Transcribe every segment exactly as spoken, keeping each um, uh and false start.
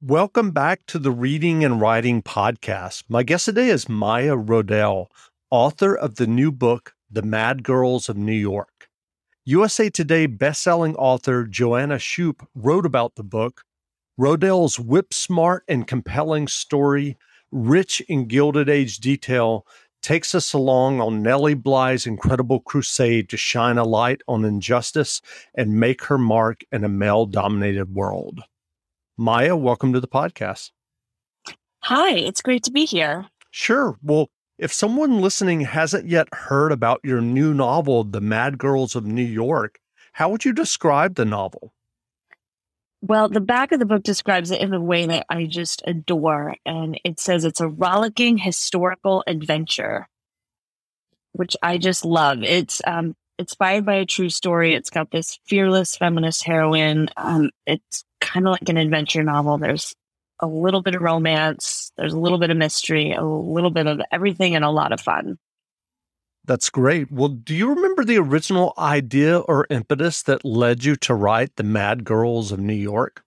Welcome back to the Reading and Writing Podcast. My guest today is Maya Rodell, author of the new book, The Mad Girls of New York. U S A Today bestselling author Joanna Shupe wrote about the book. Rodell's whip-smart and compelling story, rich in Gilded Age detail, takes us along on Nellie Bly's incredible crusade to shine a light on injustice and make her mark in a male-dominated world. Maya, welcome to the podcast. Hi, it's great to be here. Sure. Well, if someone listening hasn't yet heard about your new novel, The Mad Girls of New York, how would you describe the novel? Well, the back of the book describes it in a way that I just adore, and it says it's a rollicking historical adventure, which I just love. It's um, inspired by a true story. It's got this fearless feminist heroine. Um, it's kind of like an adventure novel. There's a little bit of romance, there's a little bit of mystery, a little bit of everything, and a lot of fun. That's great. Well, do you remember the original idea or impetus that led you to write The Mad Girls of New York?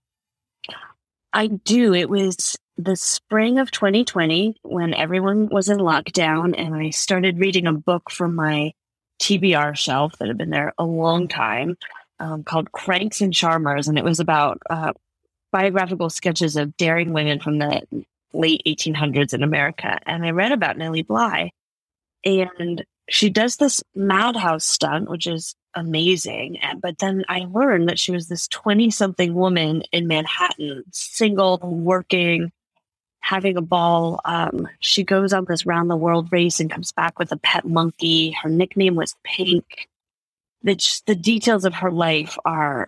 I do. It was the spring of twenty twenty when everyone was in lockdown, and I started reading a book from my T B R shelf that had been there a long time um, called Cranks and Charmers, and it was about uh, biographical sketches of daring women from the late eighteen hundreds in America. And I read about Nellie Bly, and she does this madhouse stunt, which is amazing. But then I learned that she was this twenty-something woman in Manhattan, single, working, having a ball. Um, she goes on this round-the-world race and comes back with a pet monkey. Her nickname was Pink. The, the details of her life are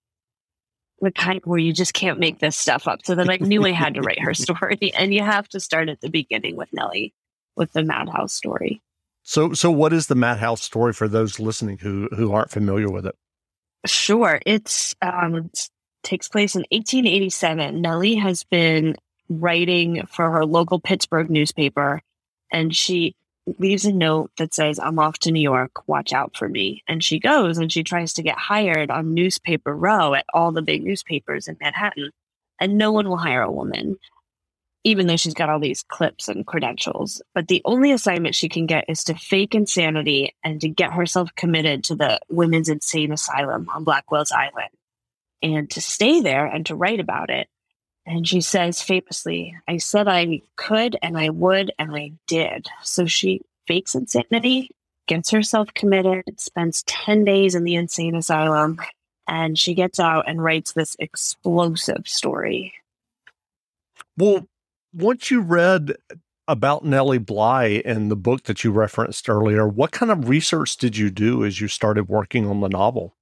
the kind where you just can't make this stuff up. So then I knew I had to write her story. And you have to start at the beginning with Nellie, with the madhouse story. So, so what is the madhouse story for those listening who who aren't familiar with it? Sure. It's um, it takes place in eighteen eighty-seven. Nellie has been writing for her local Pittsburgh newspaper, and she leaves a note that says, "I'm off to New York. Watch out for me." And she goes and she tries to get hired on Newspaper Row at all the big newspapers in Manhattan, and no one will hire a woman, even though she's got all these clips and credentials. But the only assignment she can get is to fake insanity and to get herself committed to the women's insane asylum on Blackwell's Island and to stay there and to write about it. And she says famously, "I said I could and I would and I did." So she fakes insanity, gets herself committed, spends ten days in the insane asylum, and she gets out and writes this explosive story. Well, once you read about Nellie Bly in the book that you referenced earlier, what kind of research did you do as you started working on the novel?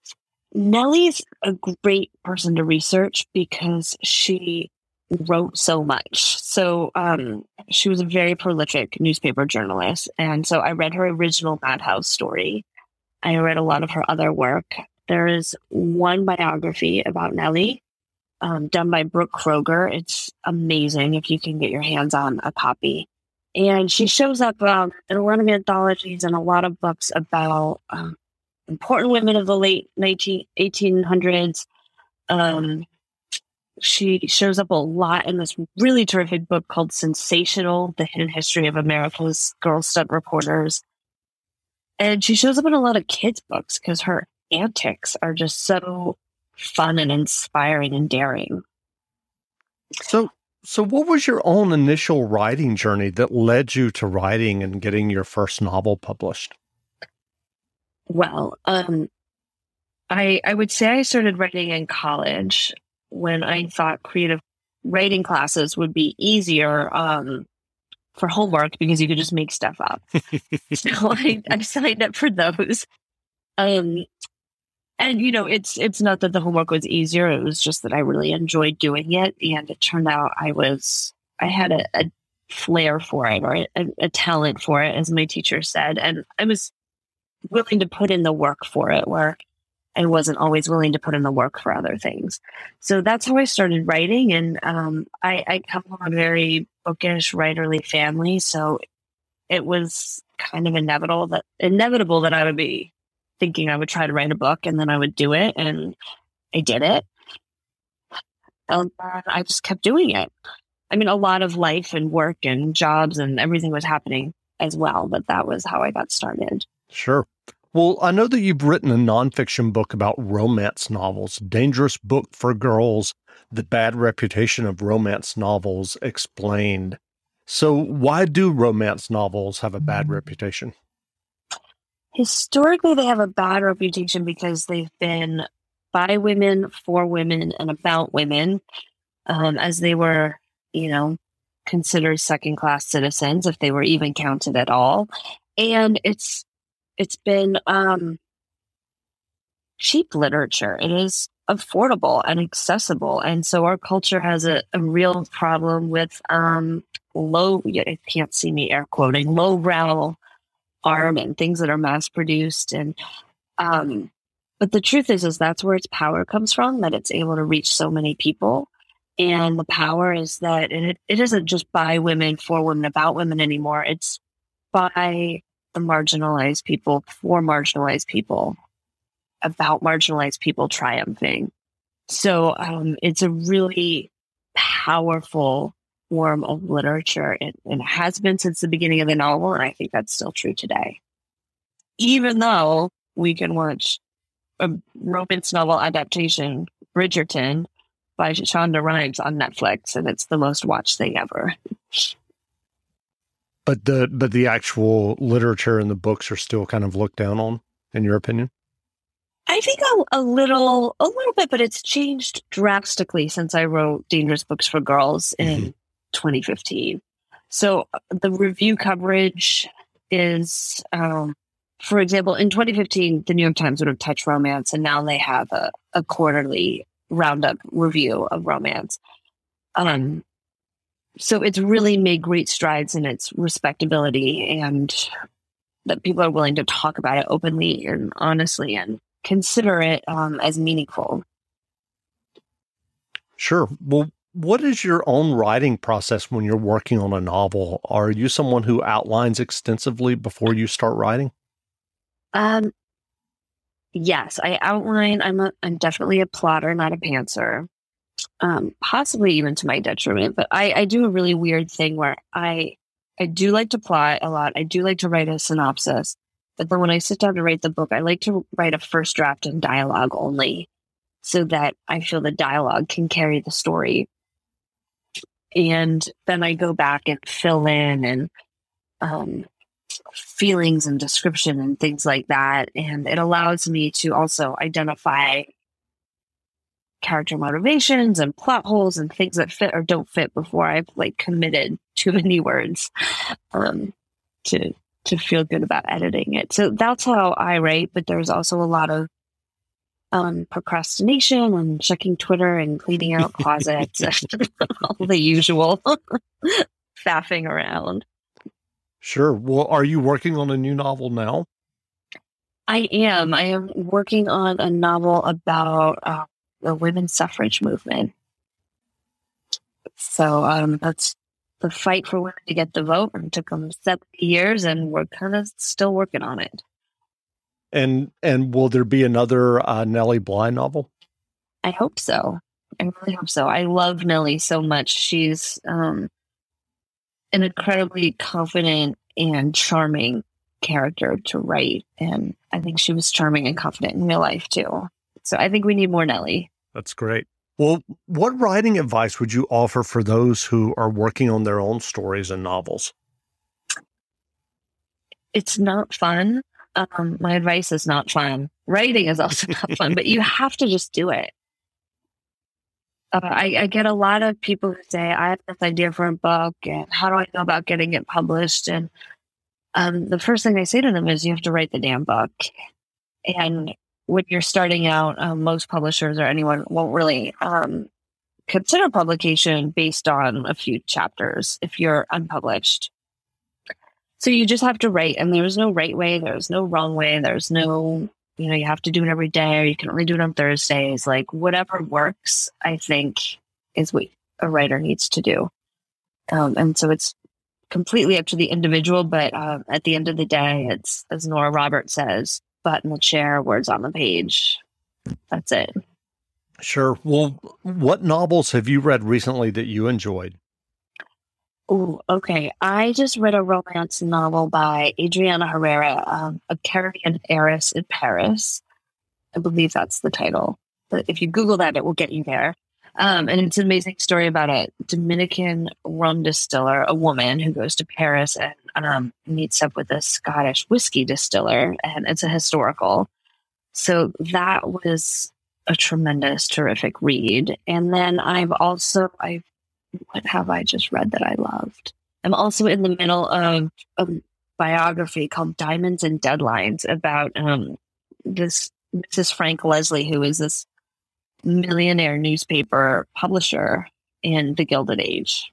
Nellie's a great person to research because she wrote so much. So um, she was a very prolific newspaper journalist. And so I read her original Madhouse story. I read a lot of her other work. There is one biography about Nellie Um, done by Brooke Kroger. It's amazing if you can get your hands on a copy. And she shows up um, in a lot of anthologies and a lot of books about um, important women of the late nineteen, eighteen hundreds. Um, she shows up a lot in this really terrific book called Sensational, The Hidden History of America's Girl Stunt Reporters. And she shows up in a lot of kids' books because her antics are just so fun and inspiring and daring. So, so what was your own initial writing journey that led you to writing and getting your first novel published? Well, um, I I would say I started writing in college when I thought creative writing classes would be easier um, for homework because you could just make stuff up. So I, I signed up for those. Um, And, you know, it's it's not that the homework was easier. It was just that I really enjoyed doing it. And it turned out I was, I had a, a flair for it or a, a talent for it, as my teacher said. And I was willing to put in the work for it, where I wasn't always willing to put in the work for other things. So that's how I started writing. And um, I, I come from a very bookish, writerly family. So it was kind of inevitable that inevitable that I would be thinking I would try to write a book, and then I would do it, and I did it. And I just kept doing it. I mean, a lot of life and work and jobs and everything was happening as well, but that was how I got started. Sure. Well, I know that you've written a nonfiction book about romance novels, Dangerous Book for Girls, The Bad Reputation of Romance Novels Explained. So why do romance novels have a bad reputation? Historically, they have a bad reputation because they've been by women, for women, and about women, um, as they were, you know, considered second-class citizens, if they were even counted at all. And it's it's been um, cheap literature. It is affordable and accessible. And so our culture has a, a real problem with um, low, you can't see me air quoting, lowbrow art and things that are mass produced. And um, but the truth is, is that's where its power comes from, that it's able to reach so many people. And the power is that it, it isn't just by women, for women, about women anymore. It's by the marginalized people, for marginalized people, about marginalized people triumphing. So um, it's a really powerful form of literature, and, and has been since the beginning of the novel, and I think that's still true today. Even though we can watch a romance novel adaptation, Bridgerton, by Shonda Rhimes on Netflix, and it's the most watched thing ever. But the but the actual literature and the books are still kind of looked down on, in your opinion? I think a, a little, a little bit, but it's changed drastically since I wrote Dangerous Books for Girls in mm-hmm. twenty fifteen. So the review coverage is, um, for example, in twenty fifteen, the New York Times would have touched romance, and now they have a, a quarterly roundup review of romance. Um, so it's really made great strides in its respectability, and that people are willing to talk about it openly and honestly and consider it um, as meaningful. Sure. Well, what is your own writing process when you're working on a novel? Are you someone who outlines extensively before you start writing? Um, yes, I outline. I'm a, I'm definitely a plotter, not a pantser. Um, possibly even to my detriment, but I, I do a really weird thing where I, I do like to plot a lot. I do like to write a synopsis, but then when I sit down to write the book, I like to write a first draft in dialogue only, so that I feel the dialogue can carry the story. And then I go back and fill in and um, feelings and description and things like that. And it allows me to also identify character motivations and plot holes and things that fit or don't fit before I've like committed too many words um, to to feel good about editing it. So that's how I write. But there's also a lot of um, procrastination and checking Twitter and cleaning out closets, all the usual faffing around. Sure. Well, are you working on a new novel now? I am. I am working on a novel about uh, the women's suffrage movement. So um, that's the fight for women to get the vote. And it took them seventy years, and we're kind of still working on it. And and will there be another uh, Nellie Bly novel? I hope so. I really hope so. I love Nellie so much. She's um, an incredibly confident and charming character to write. And I think she was charming and confident in real life too. So I think we need more Nellie. That's great. Well, what writing advice would you offer for those who are working on their own stories and novels? It's not fun. Um, my advice is not fun. Writing is also not fun, but you have to just do it. Uh, I, I get a lot of people who say, I have this idea for a book, and how do I go about getting it published? And um, the first thing I say to them is, you have to write the damn book. And when you're starting out, um, most publishers or anyone won't really um, consider publication based on a few chapters if you're unpublished. So you just have to write, and there's no right way, there's no wrong way, there's no, you know, you have to do it every day, or you can only do it on Thursdays. Like, whatever works, I think, is what a writer needs to do. Um, and so it's completely up to the individual, but uh, at the end of the day, it's, as Nora Roberts says, butt in the chair, words on the page. That's it. Sure. Well, what novels have you read recently that you enjoyed? Oh, okay. I just read a romance novel by Adriana Herrera, um, A Caribbean Heiress in Paris. I believe that's the title. But if you Google that, it will get you there. Um, and it's an amazing story about a Dominican rum distiller, a woman who goes to Paris and um, meets up with a Scottish whiskey distiller, and it's a historical. So that was a tremendous, terrific read. And then I've also, I've, what have I just read that I loved? I'm also in the middle of a biography called Diamonds and Deadlines about um, this Missus Frank Leslie, who is this millionaire newspaper publisher in the Gilded Age.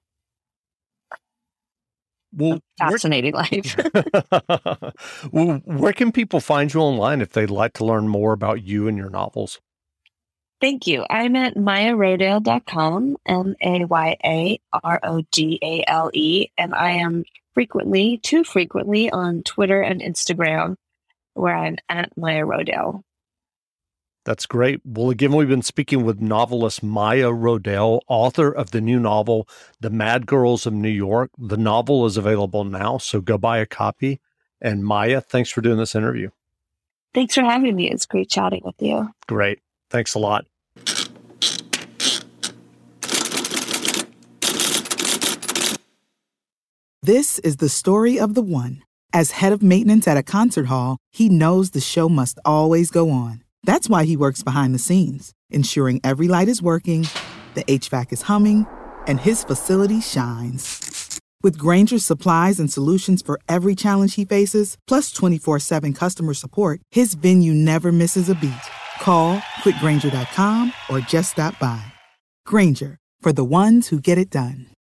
Well, fascinating where, life. Well, where can people find you online if they'd like to learn more about you and your novels? Thank you. I'm at maya rodale dot com, M A Y A R O D A L E, and I am frequently, too frequently, on Twitter and Instagram, where I'm at Maya Rodale. That's great. Well, again, we've been speaking with novelist Maya Rodale, author of the new novel, The Mad Girls of New York. The novel is available now, so go buy a copy. And Maya, thanks for doing this interview. Thanks for having me. It's great chatting with you. Great. Thanks a lot. This is the story of the one. As head of maintenance at a concert hall, he knows the show must always go on. That's why he works behind the scenes, ensuring every light is working, the H V A C is humming, and his facility shines. With Grainger's supplies and solutions for every challenge he faces, plus twenty-four seven customer support, his venue never misses a beat. Call quick grainger dot com or just stop by. Grainger, for the ones who get it done.